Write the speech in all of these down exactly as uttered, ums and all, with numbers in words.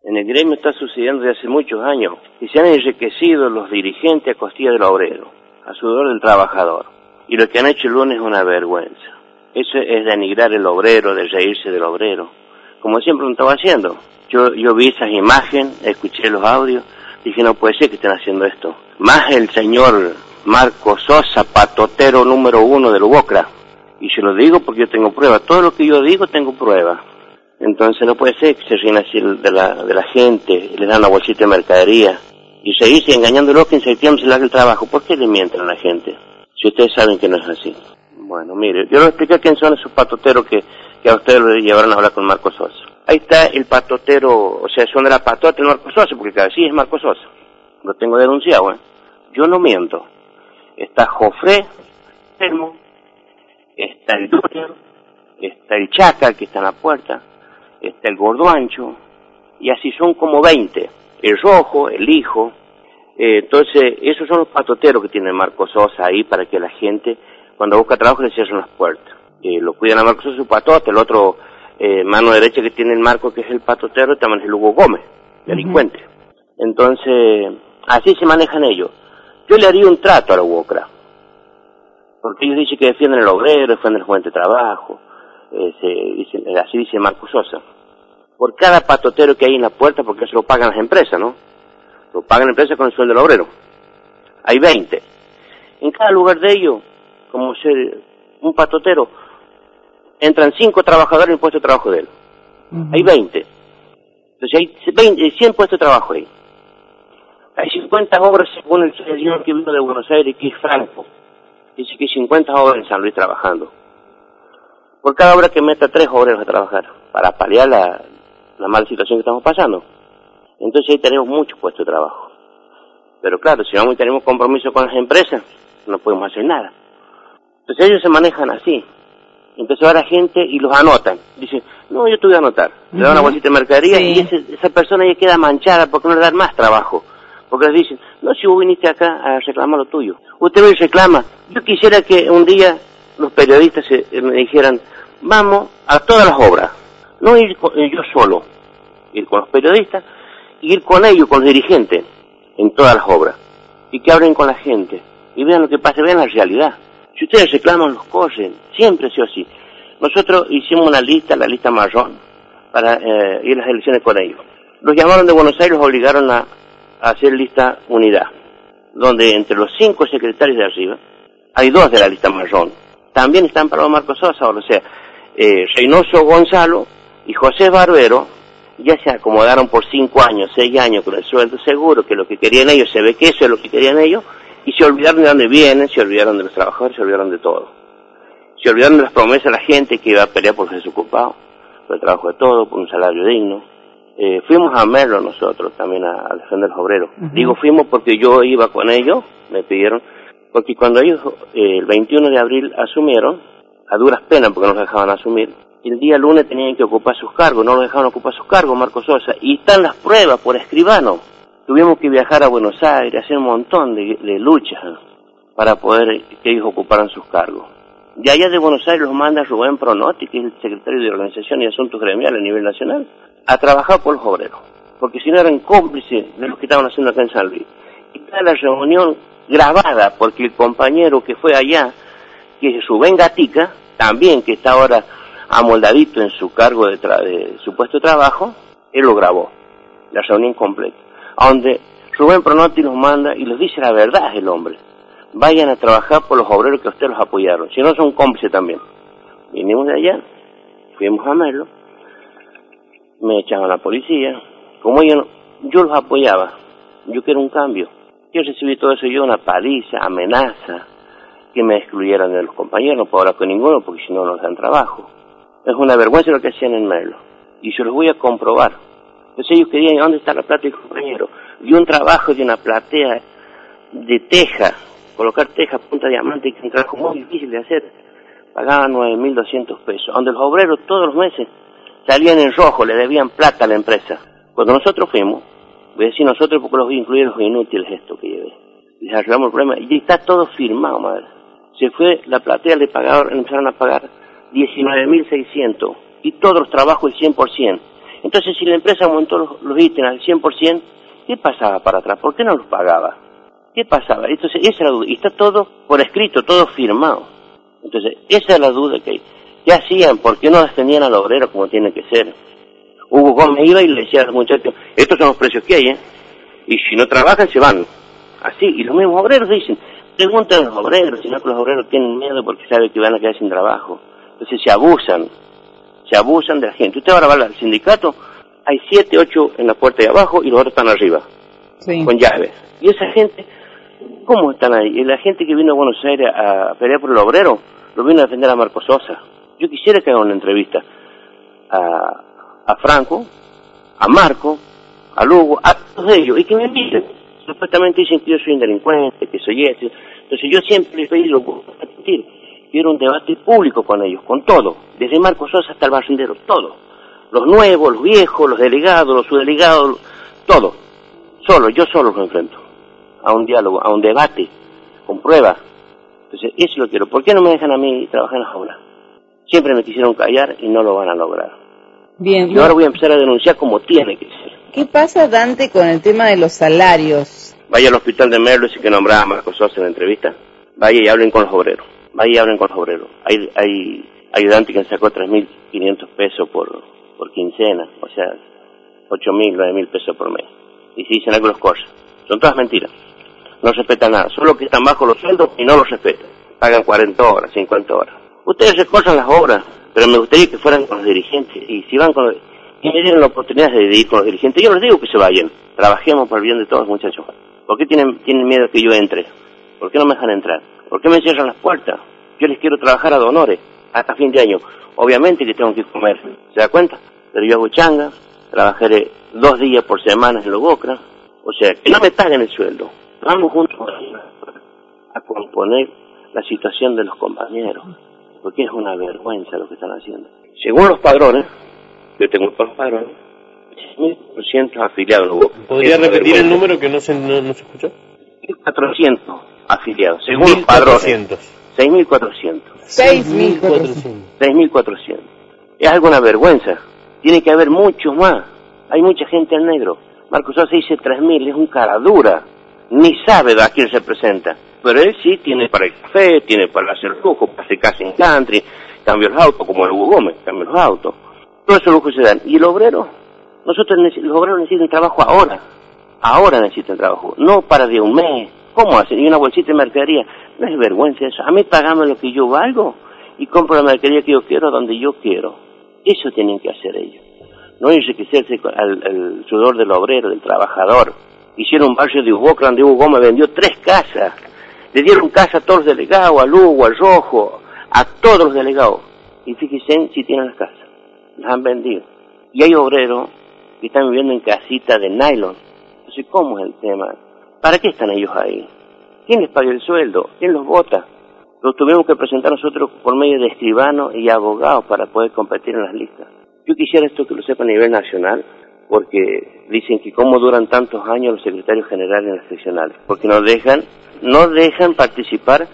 En el gremio está sucediendo desde hace muchos años y se han enriquecido los dirigentes a costilla del obrero, a sudor del trabajador. Y lo que han hecho el lunes es una vergüenza. Eso es denigrar el obrero, de reírse del obrero, como siempre lo estaba haciendo. Yo, yo vi esas imágenes, escuché los audios, dije no puede ser que estén haciendo esto. Más el señor Marco Sosa, patotero número uno del UOCRA. Y se lo digo porque yo tengo pruebas. Todo lo que yo digo tengo pruebas. Entonces no puede ser que se ríen así de la, de la gente, le dan una bolsita de mercadería y se dice engañándolo que en septiembre se le haga el trabajo. ¿Por qué le mienten a la gente? Si ustedes saben que no es así. Bueno, mire, yo les expliqué quién son esos patoteros que, que a ustedes lo llevaron a hablar con Marco Sosa. Ahí está el patotero, o sea, son de la patota del Marco Sosa, porque cada sí es Marco Sosa. Lo tengo denunciado, ¿eh? Yo no miento. Está Jofré, Telmo, está el Junior, está el Chaca, que está en la puerta, está el Gordo Ancho, y así son como veinte. El Rojo, el Hijo. Eh, entonces, esos son los patoteros que tiene Marco Sosa ahí para que la gente, cuando busca trabajo, le cierren las puertas. Eh, lo cuidan a Marco Sosa su patote, el otro eh, mano derecha que tiene el Marco, que es el patotero, también es el Hugo Gómez, delincuente. Uh-huh. Entonces, así se manejan ellos. Yo le haría un trato a la UOCRA, porque ellos dicen que defienden el obrero, defienden el joven de trabajo, eh, se, dicen, así dice Marco Sosa. Por cada patotero que hay en la puerta, porque eso lo pagan las empresas, ¿no? Lo pagan las empresas con el sueldo del obrero. Hay veinte. En cada lugar de ellos, como ser un patotero, entran cinco trabajadores en el puesto de trabajo de él. Uh-huh. Hay veinte. Entonces hay veinte, cien puestos de trabajo ahí. Hay cincuenta obras, según el señor que vino de Buenos Aires, que es Franco. Dice que hay cincuenta obras en San Luis trabajando. Por cada obra que meta tres obreros a trabajar, para paliar la, la mala situación que estamos pasando. Entonces ahí tenemos muchos puestos de trabajo. Pero claro, si vamos y tenemos compromiso con las empresas, no podemos hacer nada. Entonces ellos se manejan así. Entonces va la gente y los anotan. Dicen, no, yo te voy a anotar. Le dan una bolsita de mercadería, sí. Y ese, esa persona ya queda manchada porque no le dan más trabajo. Porque les dicen, no, si vos viniste acá a reclamar lo tuyo. Usted me reclama. Yo quisiera que un día los periodistas se, me dijeran, vamos a todas las obras. No ir con, yo solo, ir con los periodistas, ir con ellos, con los dirigentes, en todas las obras. Y que hablen con la gente. Y vean lo que pasa, vean la realidad. Si ustedes reclaman, los corren. Siempre ha sido así. Nosotros hicimos una lista, la lista marrón, para eh, ir a las elecciones con ellos. Los llamaron de Buenos Aires, los obligaron a, a hacer lista unidad, donde entre los cinco secretarios de arriba, hay dos de la lista marrón. También están para los Marco Sosa, o sea, eh, Reynoso Gonzalo y José Barbero, ya se acomodaron por cinco años, seis años con el sueldo seguro, que lo que querían ellos, se ve que eso es lo que querían ellos, y se olvidaron de dónde vienen, se olvidaron de los trabajadores, se olvidaron de todo. Se olvidaron de las promesas a la gente que iba a pelear por los desocupados, por el trabajo de todo, por un salario digno. Eh, fuimos a Merlo nosotros también a, a defender a los obreros. Uh-huh. Digo fuimos porque yo iba con ellos, me pidieron, porque cuando ellos eh, el veintiuno de abril asumieron, a duras penas porque no los dejaban asumir, el día lunes tenían que ocupar sus cargos, no los dejaban ocupar sus cargos, Marco Sosa, y están las pruebas por escribano. Tuvimos que viajar a Buenos Aires, hacer un montón de, de luchas para poder que ellos ocuparan sus cargos. De allá de Buenos Aires los manda Rubén Pronotti, que es el secretario de Organización y Asuntos Gremiales a nivel nacional, a trabajar por los obreros, porque si no eran cómplices de lo que estaban haciendo acá en San Luis. Y está la reunión grabada, porque el compañero que fue allá, que es Rubén Gatica, también que está ahora amoldadito en su cargo de, tra- de su puesto de trabajo, él lo grabó, la reunión completa, a donde Rubén Pronotti los manda y les dice la verdad el hombre. Vayan a trabajar por los obreros que ustedes los apoyaron, si no son cómplices también. Vinimos de allá, fuimos a Merlo, me echaban a la policía, como yo, no, yo los apoyaba, yo quiero un cambio. Yo recibí todo eso, yo una paliza, amenaza, que me excluyeran de los compañeros, no puedo hablar con ninguno porque si no nos dan trabajo. Es una vergüenza lo que hacían en Merlo, y yo los voy a comprobar. Entonces ellos querían, ¿dónde está la plata del compañero? Y un trabajo de una platea de teja, colocar teja, punta diamante, que es un trabajo muy difícil de hacer, pagaban nueve mil doscientos pesos, donde los obreros todos los meses salían en rojo, le debían plata a la empresa. Cuando nosotros fuimos, voy a decir nosotros porque los voy a incluir los inútiles esto que llevé, les arreglamos el problema, y está todo firmado, madre. Se fue la platea, le pagaron, empezaron a pagar diecinueve mil seiscientos, y todos los trabajos el cien por ciento, Entonces, si la empresa aumentó los, los ítems al cien por ciento, ¿qué pasaba para atrás? ¿Por qué no los pagaba? ¿Qué pasaba? Entonces, esa es la duda. Y está todo por escrito, todo firmado. Entonces, esa es la duda que hay. ¿Qué hacían? ¿Por qué no defendían al obrero como tiene que ser? Hugo Gómez iba y le decía a los muchachos, estos son los precios que hay, ¿eh? Y si no trabajan, se van. Así, y los mismos obreros dicen, preguntan a los obreros, sino que los obreros tienen miedo porque saben que van a quedar sin trabajo. Entonces se abusan, se abusan de la gente. Usted ahora va al sindicato, hay siete, ocho en la puerta de abajo y los otros están arriba, sí, con llaves. Y esa gente, ¿cómo están ahí? Y la gente que vino a Buenos Aires a pelear por el obrero, lo vino a defender a Marco Sosa. Yo quisiera que haga una entrevista a, a Franco, a Marco, a Lugo, a todos ellos, y que me inviten. Supuestamente dicen que yo soy un delincuente, que soy este. Entonces yo siempre les pedí, lo puedo repetir, quiero un debate público con ellos, con todo, desde Marco Sosa hasta el barrendero, todo. Los nuevos, los viejos, los delegados, los subdelegados, todo. Solo, yo solo los enfrento. A un diálogo, a un debate, con pruebas. Entonces, eso lo quiero. ¿Por qué no me dejan a mí trabajar en las obras? Siempre me quisieron callar y no lo van a lograr. Bien. Yo ahora voy a empezar a denunciar como tiene que ser. ¿Qué pasa, Dante, con el tema de los salarios? Vaya al hospital de Merlo, ese que nombraba a Marco Sosa en la entrevista. Vaya y hablen con los obreros. Vaya y hablen con los obreros. Hay, hay ayudante que sacó tres mil quinientos pesos por, por quincena. O sea, ocho mil, nueve mil pesos por mes. Y si dicen algo los cosas. Son todas mentiras. No respetan nada. Solo que están bajo los sueldos y no los respetan. Pagan cuarenta horas, cincuenta horas. Ustedes recortan las obras, pero me gustaría que fueran con los dirigentes. Y si van con los... y me dieron la oportunidad de ir con los dirigentes, yo les digo que se vayan. Trabajemos por el bien de todos, muchachos. ¿Por qué tienen, tienen miedo que yo entre? ¿Por qué no me dejan entrar? ¿Por qué me cierran las puertas? Yo les quiero trabajar a donores hasta fin de año. Obviamente que tengo que comer, ¿se da cuenta? Pero yo hago changa, trabajaré dos días por semana en Logocra. O sea, que no me paguen el sueldo. Vamos juntos a componer la situación de los compañeros. Porque es una vergüenza lo que están haciendo. Según los padrones, yo tengo todos los padrones, seis mil cuatrocientos afiliados. ¿Podría repetir el número que no se, no, no se escuchó? seis mil cuatrocientos afiliados, según los padrones. seis mil cuatrocientos. seis mil cuatrocientos. seis mil cuatrocientos. Es algo una vergüenza. Tiene que haber muchos más. Hay mucha gente en negro. Marco Sosa dice tres mil, es un cara dura. Ni sabe a quién se presenta. Pero él sí tiene para el café, tiene para hacer lujo, para hacer casa en country, cambia los autos, como el Hugo Gómez, cambia los autos. Todo eso lujo se dan. ¿Y el obrero? Nosotros, los obreros necesitan trabajo ahora. Ahora necesitan trabajo. No para de un mes. ¿Cómo hacen? Y una bolsita de mercadería. No es vergüenza eso. A mí pagame lo que yo valgo y compro la mercadería que yo quiero donde yo quiero. Eso tienen que hacer ellos. No enriquecerse al, al sudor del obrero, del trabajador. Hicieron un barrio de Hugo, donde Hugo Gómez vendió tres casas. Le dieron casa a todos los delegados, al Hugo, al Rojo, a todos los delegados. Y fíjense si tienen las casas. Las han vendido. Y hay obreros que están viviendo en casitas de nylon. Entonces, ¿cómo es el tema? ¿Para qué están ellos ahí? ¿Quién les paga el sueldo? ¿Quién los vota? Los tuvimos que presentar nosotros por medio de escribanos y abogados para poder competir en las listas. Yo quisiera esto que lo sepa a nivel nacional, porque dicen que cómo duran tantos años los secretarios generales en las seccionales, porque no dejan, no dejan participar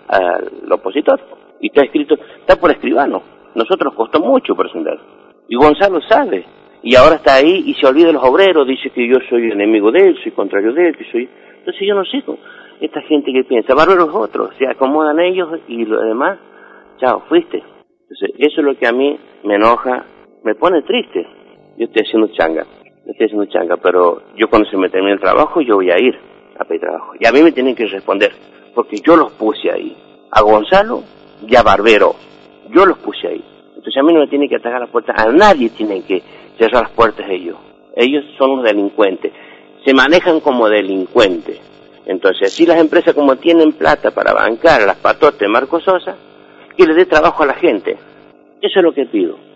al opositor. Y está escrito, está por escribano. Nosotros costó mucho presentar. Y Gonzalo sabe. Y ahora está ahí y se olvida de los obreros, dice que yo soy enemigo de él, soy contrario de él, que soy... Entonces yo no sé, esta gente que piensa, bárbaros otros, se acomodan ellos y lo demás, chao, fuiste. Entonces eso es lo que a mí me enoja, me pone triste. Yo estoy haciendo changa, yo estoy haciendo changa, pero yo cuando se me termine el trabajo, yo voy a ir a pedir trabajo. Y a mí me tienen que responder, porque yo los puse ahí. A Gonzalo y a Barbero, yo los puse ahí. Entonces a mí no me tienen que atacar las puertas, a nadie tienen que cerrar las puertas ellos. Ellos son los delincuentes, se manejan como delincuentes. Entonces, si las empresas como tienen plata para bancar las patotes de Marco Sosa, que les dé trabajo a la gente. Eso es lo que pido.